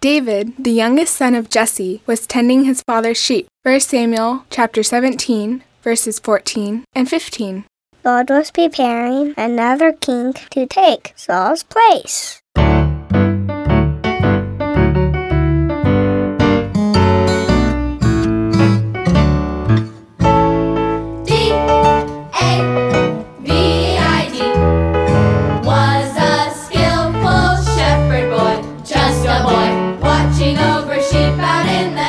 David, the youngest son of Jesse, was tending his father's sheep. 1 Samuel chapter 17, verses 14 and 15. God was preparing another king to take Saul's place. Over sheep out in the